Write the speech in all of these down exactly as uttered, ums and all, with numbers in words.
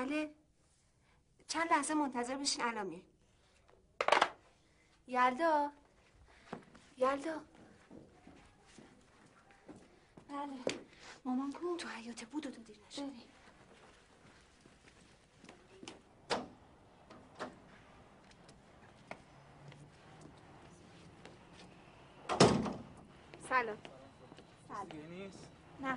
بله. چند لحظه منتظر بشین، الان میریم. یلدا، یلدا. بله. مامان کو؟ تو حیاته، بود و تو دیر نشد. بریم. سلام. سلام. نیست؟ نه.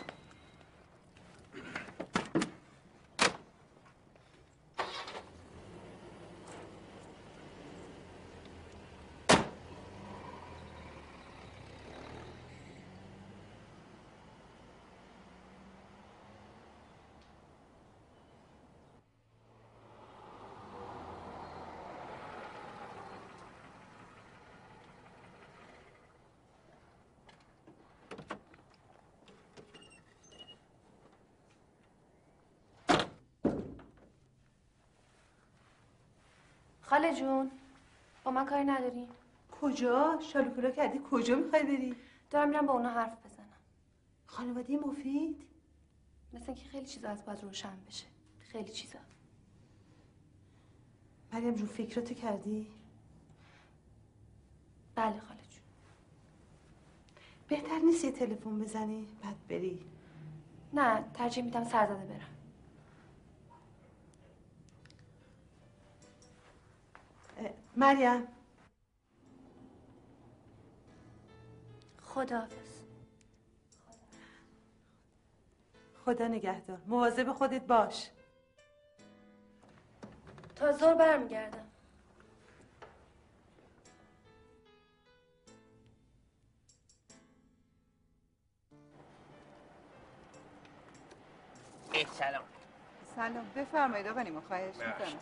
خاله جون، با من کاری نداری؟ کجا؟ شالوکولا کردی کجا میخوای بری؟ دارم میرم با اونا حرف بزنم. خانواده مفید؟ مثل اینکه خیلی چیزا از باید روشن بشه. خیلی چیزا. مریم جون فکراتو کردی؟ بله خاله جون. بهتر نیست یه تلفن بزنی بعد بری؟ نه، ترجیح میدم سرزده برم. مریم خداحافظ. خدا نگهدار. مواظب خودت باش. تا ظهر برمیگردم. سلام. سلام. بفرمایید آقا نیما، خواهش میکنم.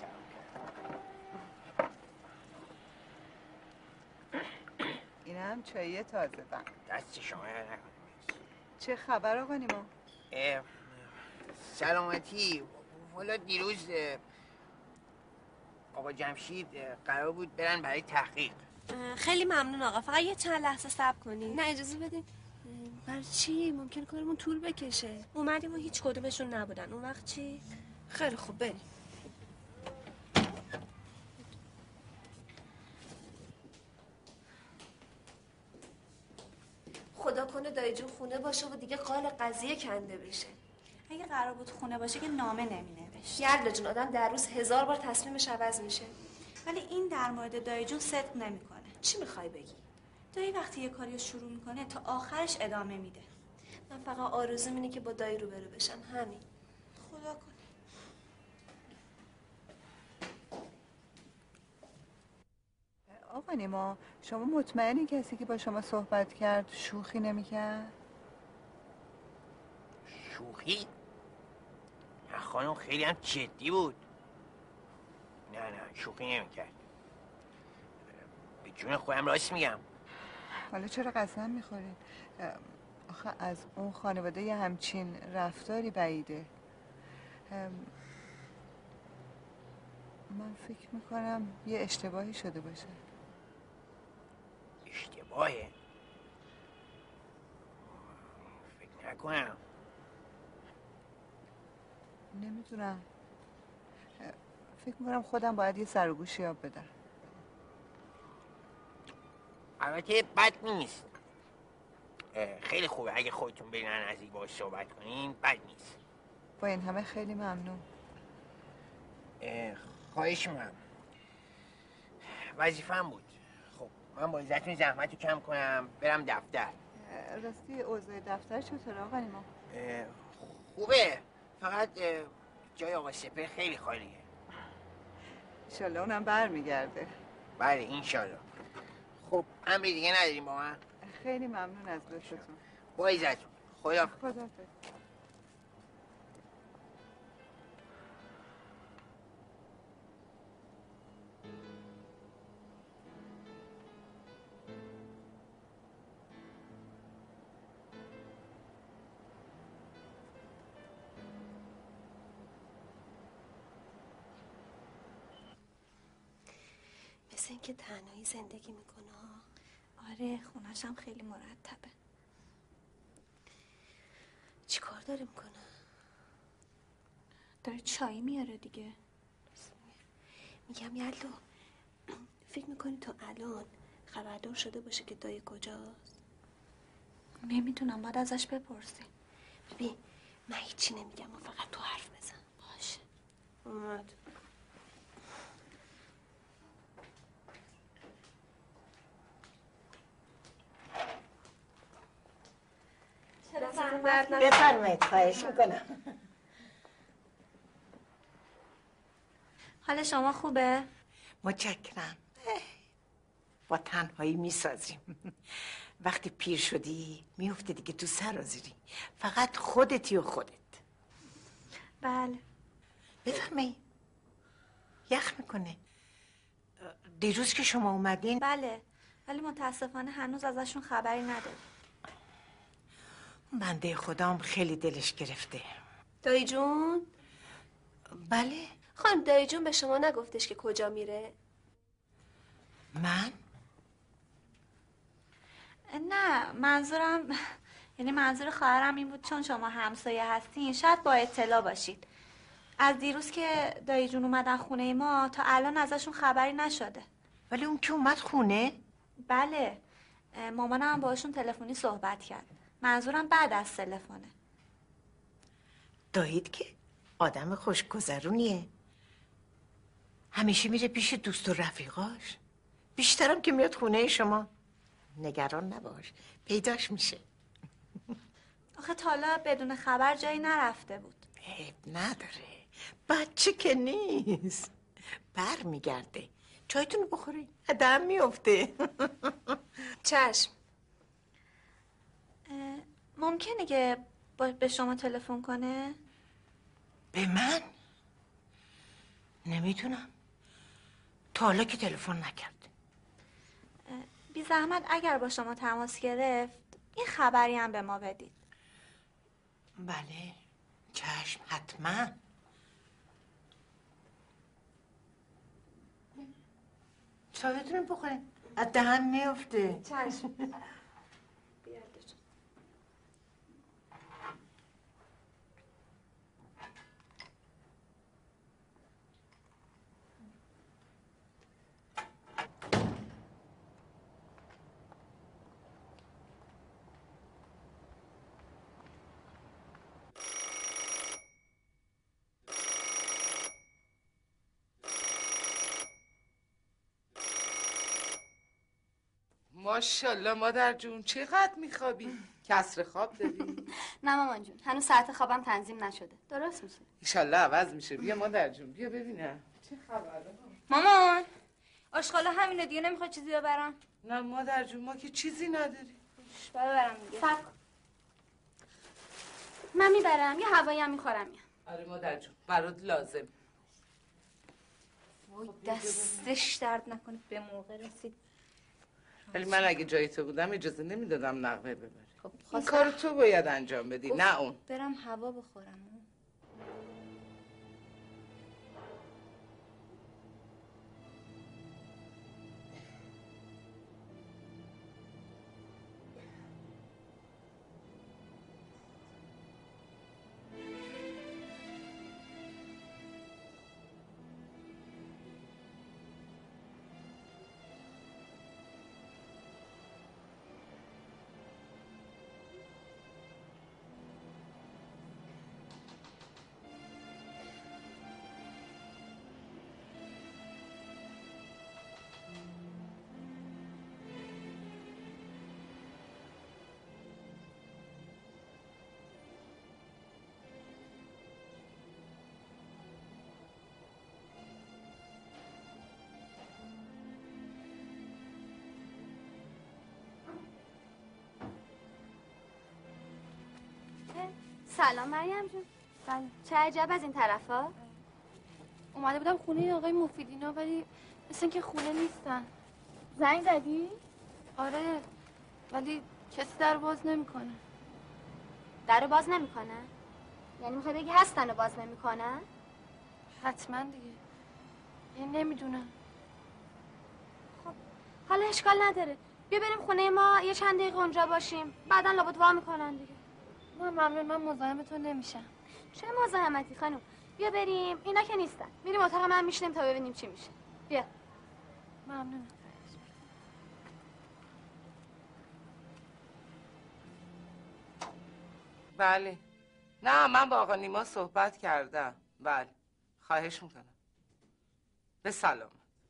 این هم چایی تازه دم. دست شما را نکنیم. چه خبر آقا نیما؟ سلامتی. والا دیروز آقا جمشید قرار بود برن برای تحقیق. خیلی ممنون آقا، فقط یه چند لحظه صبر کنی. نه اجازه بدین. برای چی؟ ممکن کارمون طول بکشه. اومدیم و هیچ کدومشون نبودن. اون وقت چی؟ خیلی خوب، بریم. خدا کنه دایی جون خونه باشه و دیگه قال قضیه کنده بشه. اگه قرار بود خونه باشه که نامه نمینوشت. یلدا جون، آدم در روز هزار بار تصمیمش عوض میشه. ولی این در مورد دایی جون صدق نمیکنه. چی میخوای بگی؟ دایی وقتی یه کاری رو شروع میکنه تا آخرش ادامه میده. من فقط آرزوم اینه که با دایی روبرو بشم، همین. خدا کنه. آقا نیما، شما مطمئنی کسی که با شما صحبت کرد شوخی نمیکرد؟ شوخی؟ نه خانم، خیلی هم جدی بود. نه نه شوخی نمیکرد. به جون خودم راست میگم. حالا چرا قسم میخورید؟ آخه از اون خانواده یه همچین رفتاری بعیده. من فکر میکنم یه اشتباهی شده باشه. اشتباهه؟ فکر نکنم. نمیدونم. فکر میکنم خودم باید یه سر و گوشی یاب بدم. البته بد نیست. خیلی خوبه اگه خودتون برین نزدیک باهاش صحبت کنین، بد نیست. با این همه خیلی ممنون. خواهش میکنم. وظیفه‌ام بود. خب من با عزتون زحمت رو کم کنم برم دفتر. راستی اوضاع دفتر چطور آقا نیما؟ خوبه، فقط جای آقا سپر خیلی خالیه. انشالله اونم بر میگرده. بله انشالله. خب امری دیگه نداریم با من؟ خیلی ممنون از لطفتون. با عزتون. خدا خدا. مثل اینکه تنهایی زندگی میکنه. آره، خونش هم خیلی مرتبه. چی کار داره میکنه؟ داره چای میاره دیگه. میگم یلدا، فکر میکنی تا الان خبردار شده باشه که دایی کجاست؟ نمیدونم، باید ازش بپرسی. ببین من هیچی نمیگم، من فقط تو حرف بزن. باشه اومد. بفرمایید، خواهش میکنم. حال شما خوبه؟ متشکرم. با تنهایی میسازیم. وقتی پیر شدی میفته دیگه تو سرازیری، فقط خودتی و خودت. بله. بفرمایید. یخ میکنه. دیروز که شما اومدین؟ بله، ولی متاسفانه هنوز ازشون خبری نداریم. بنده خدام خیلی دلش گرفته. دایی جون؟ بله. خانم دایی جون به شما نگفتش که کجا میره؟ من؟ نه، منظورم یعنی منظور خواهرم این بود چون شما همسایه هستین شاید با اطلاع باشید. از دیروز که دایی جون اومدن خونه ما تا الان ازشون خبری نشده. ولی اون که اومد خونه؟ بله، مامانم هم باشون تلفنی صحبت کرد. منظورم بعد از تلفنه. دایید که آدم خوشگذرونیه، همیشه میره پیش دوست و رفیقاش، بیشترم که میاد خونه شما. نگران نباش، پیداش میشه. آخه تا حالا بدون خبر جایی نرفته بود. عیب نداره، بچه که نیست، بر میگرده. چایتونو بخوری، دم میفته. چشم. ممکنه که به شما تلفن کنه؟ به من؟ نمیدونم، تا حالا که تلفن نکرد. بی زحمت اگر با شما تماس گرفت این خبری هم به ما بدید. بله چشم، حتما. چایتونو بخورین، از دهن میفته. چشم. ماشاءالله مادر جون، چقدر میخوابی؟ کسر خواب داری؟ نه مامان جون، هنوز ساعت خوابم تنظیم نشده. درست میشه. ایشالله عوض میشه. بیا مادر جون، بیا ببینم چه خبره. مامان آشغالا همینه دیگه، نمیخواد چیزی ببرم؟ نه مادر جون، ما که چیزی نداریم. ببرم دیگه. صبر کن. من میبرم، یه هوایی هم میخورم. آره مادر جون، برات لازم. وای دستش درد نکنه، به موقع رسید. ولی من اگه جای تو بودم اجازه نمیدادم نقمه ببری. خب این کارو تو باید انجام بدی، نه اون. برم هوا بخورم. سلام مریم جون. بله. چه عجب از این طرفا؟ اومده بودم خونه آقای مفیدینا ولی مثل اینکه خونه نیستن. زنگ زدی؟ آره ولی کسی در باز نمیکنه. در باز نمیکنه؟ یعنی میخوای بگی هستن و باز نمیکنن؟ حتما دیگه. یعنی نمیدونم. خب حالا اشکال نداره. بیا بریم خونه ما یه چند دقیقه اونجا باشیم. بعداً لابد وا میکنن دیگه. نه ممنون، من مزاحم تو نمیشم. چه مزاحمتی خانم؟ بیا بریم. اینا که نیستن. میریم اتاق من میشینیم تا ببینیم چی میشه. بیا. ممنونم. بله. نه من با آقا نیما صحبت کردم. بله. خواهش میکنم. به سلام.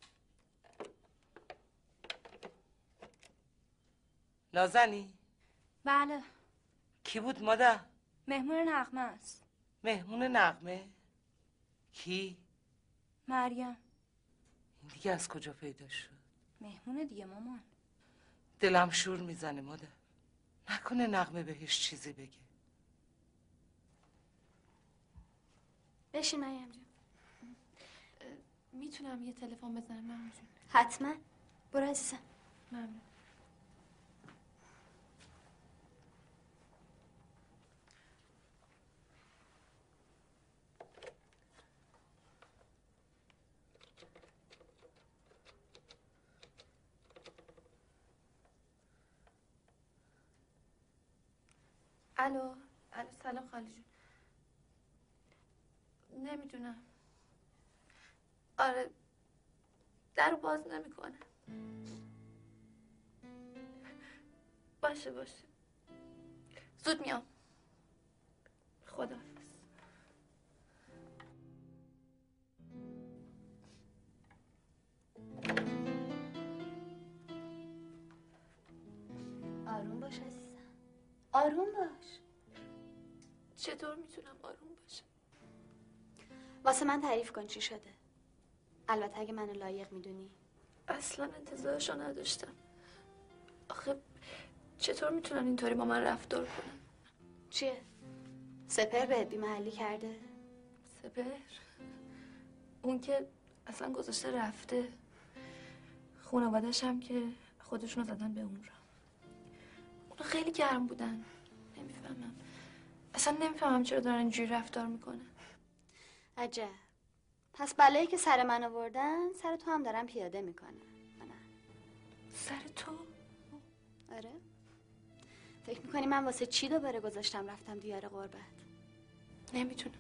نازنی؟ بله. کی بود مادر؟ مهمون نغمه است. مهمون نغمه؟ کی؟ مریم. این دیگه از کجا پیدا شد؟ مهمون دیگه مامان. دلم شور میزنه مادر. نکنه نغمه بهش چیزی بگه. بشین مریم جون. میتونم یه تلفن بزنم مریم جون؟ حتما. برو عزیزم. ممنون. الو الو سلام خاله جون. نمیدونم. آره درو باز نمیکنه. باشه باشه زود میام. خداحافظ. آروم باش عزیزم. آروم باش. چطور میتونم آروم باشم؟ واسه من تعریف کن چی شده. البته اگه منو لایق میدونی. اصلا انتظارشو نداشتم. آخه چطور میتونن اینطوری با من رفتار کنن؟ چیه؟ سپر بهت بی‌محلی کرده؟ سپر؟ اون که اصلا گذاشته رفته. خانواده‌ش هم که خودشونو زدن به اون را. اونا خیلی گرم بودن. نمیفهمم. اصلا نمیفهمم چرا دارن اینجوری رفتار میکنن. عجب. پس بلایی که سر من آوردن سر تو هم دارن پیاده میکنن. نه. سر تو؟ آره. فکر میکنی من واسه چی دوباره گذاشتم رفتم دیار غربت؟ نمیتونم.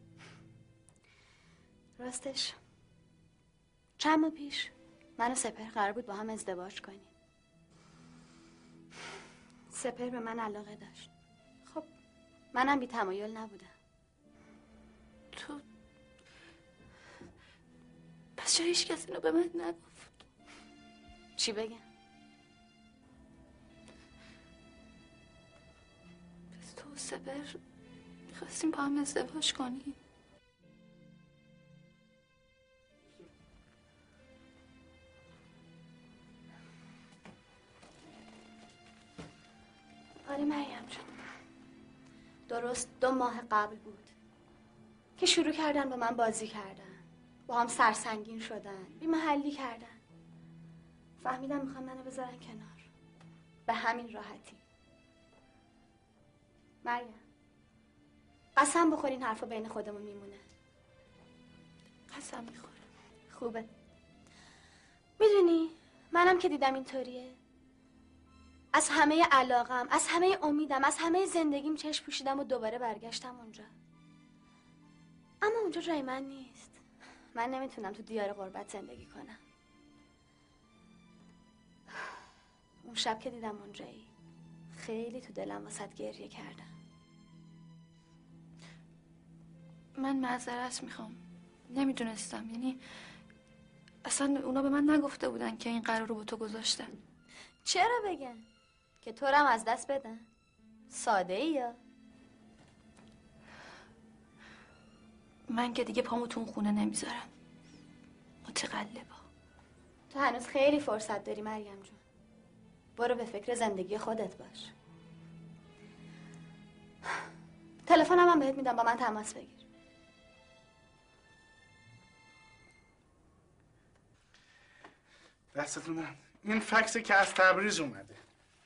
راستش چند ماه پیش من و سپر قرار بود با هم ازدواج کنیم. سپر به من علاقه داشت. خب منم بی تمایل نبودم. تو پس چرا هیچ کسی اینو به من نگفت؟ چی بگم؟ پس تو و سپر میخواستیم با هم ازدواج کنیم؟ آره مریم جون. درست دو ماه قبل بود که شروع کردن با من بازی کردن. با هم سرسنگین شدن. بی محلی کردن. فهمیدم میخوام منو بذارن کنار. به همین راحتی. مریم قسم بخور این حرفا بین خودمون میمونه. قسم میخورم. خوبه. میدونی منم که دیدم اینطوریه. از همه علاقم، از همه امیدم، از همه زندگیم چشم پوشیدم و دوباره برگشتم اونجا. اما اونجا جای من نیست. من نمیتونم تو دیار غربت زندگی کنم. اون شب که دیدم اونجایی خیلی تو دلم واسط گریه کردم. من معذرت میخوام. نمیدونستم. یعنی اصلا اونا به من نگفته بودن که این قرار رو با تو گذاشتن. چرا بگن؟ که تو رم از دست بدن؟ ساده ای یا؟ من که دیگه پامو تو اون خونه نمیذارم. متقلبا. تو هنوز خیلی فرصت داری مریم جون. برو به فکر زندگی خودت باش. تلفنم هم بهت میدم با من تماس بگیر. دستتون درد. این فکسی که از تبریز اومده.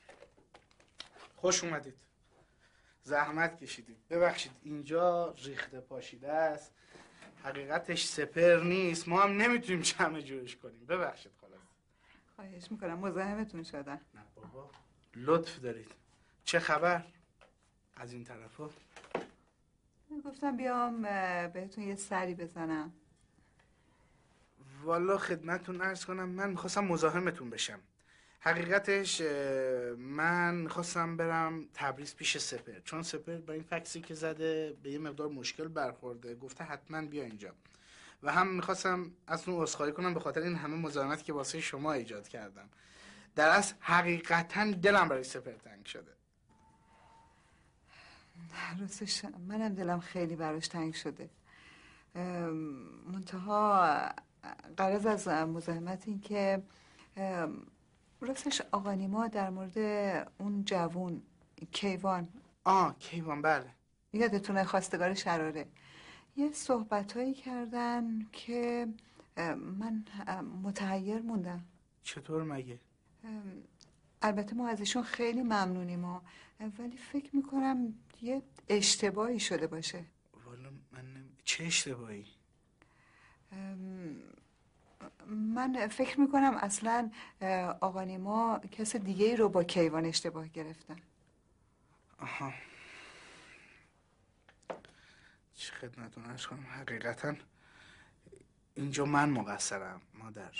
خوش اومدید. زحمت کشیدید. ببخشید اینجا ریخته پاشیده است. حقیقتش سپر نیست. ما هم نمیتونیم جمع جورش کنیم. ببخشید خلاص. خواهش میکنم مزاحمتون شدم. نه بابا. لطف دارید. چه خبر؟ از این طرفا؟ گفتم بیام بهتون یه سری بزنم. والا خدمتتون عرض کنم من میخواستم مزاحمتون بشم. حقیقتش من میخواستم برم تبریز پیش سپر، چون سپر با این فکسی که زده به یه مقدار مشکل برخورده، گفته حتما بیا اینجا و هم میخواستم از اون عذرخواهی کنم به خاطر این همه مزاحمتی که واسه شما ایجاد کردم. در اصل حقیقتا دلم برای سپر تنگ شده. راستش منم دلم خیلی براش تنگ شده. منتها غرض از مزاحمت این که راستش آقا نیما در مورد اون جوون کیوان، آه کیوان بله یادتونه خواستگار شراره، یه صحبتایی کردن که من متحیر موندم. چطور مگه؟ البته ما از ایشون خیلی ممنونیم ها، ولی فکر میکنم یه اشتباهی شده باشه. والا من نمی... چه اشتباهی؟ من فکر میکنم اصلا آقا نیما کس دیگه ای رو با کیوان اشتباه گرفتن. آها چه خدمتون عرض کنم، حقیقتا اینجا من مقصرم مادر.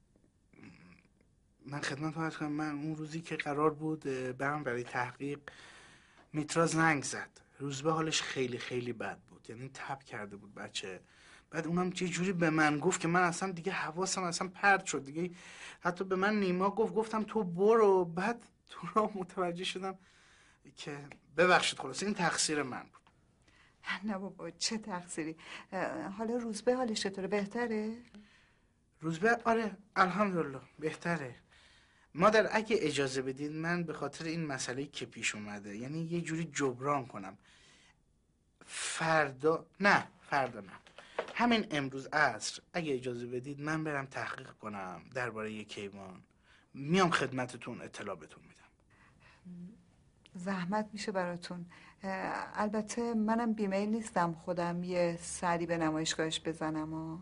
من خدمتون عرض کنم من اون روزی که قرار بود برم برای تحقیق میترا زنگ زد. روزبه حالش خیلی خیلی بد بود، یعنی تب کرده بود بچه. بعد اونم یه جوری به من گفت که من اصلا دیگه حواسم اصلا پرت شد دیگه. حتی به من نیما گفت، گفتم تو برو. بعد تو را متوجه شدم که ببخشید خلاص این تقصیر من بود. نه بابا چه تقصیری. حالا روزبه حالش چطوره؟ بهتره؟ روزبه آره الحمدلله بهتره. مادر اگه اجازه بدید من به خاطر این مسئله که پیش اومده یعنی یه جوری جبران کنم، فردا نه فردا نه همین امروز عصر اگه اجازه بدید من برم تحقیق کنم درباره کیوان، میام خدمتتون اطلاع بهتون میدم. زحمت میشه براتون. البته منم بیمیل نیستم خودم یه سری به نمایشگاهش بزنم و...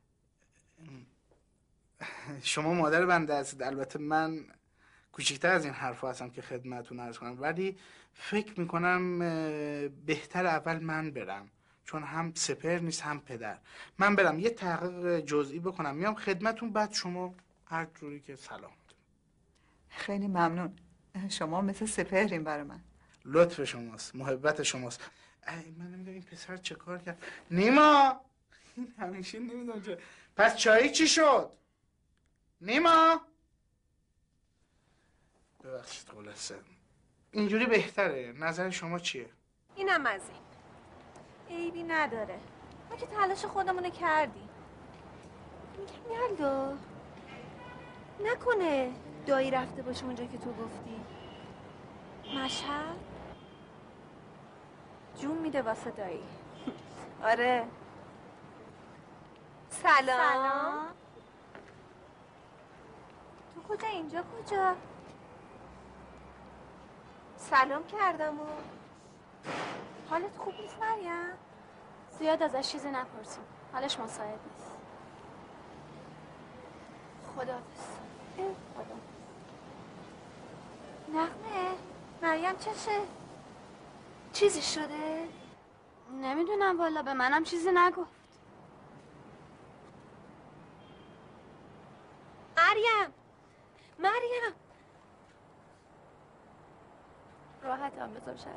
شما مادر بنده هستید، البته من کوچکتر از این حرفا هستم که خدمتتون عرض کنم، ولی فکر میکنم بهتر اول من برم، چون هم سپر نیست هم پدر. من برم یه تحقیق جزئی بکنم میام خدمتتون، بعد شما هر جوری که سلام. خیلی ممنون، شما مثل سپهرین برای من. لطف شماست، محبت شماست. ای من نمیدونم این پسر چه کار کرد. نیما این همیشه نمیدونم چه. پس چایی چی شد؟ نیما ببخشید خلاصه اینجوری بهتره. نظر شما چیه؟ اینم از این عیبی نداره، ما که تلاش خودمونو کردیم. میگم یلدا نکنه دایی رفته باشه اونجا که تو گفتی مشهد جون میده واسه دایی. آره. سلام. سلام. تو کجا؟ اینجا کجا؟ سلام کردم و حالت خوب نیست مریم؟ زیاد ازش چیزی نپرسیم، حالش مساعد نیست. خداحافظ. خدا. نغمه مریم چشه؟ چیزی شده؟ نمیدونم والا، به منم چیزی نگفت. مریم مریم راحت هم بذار شرف.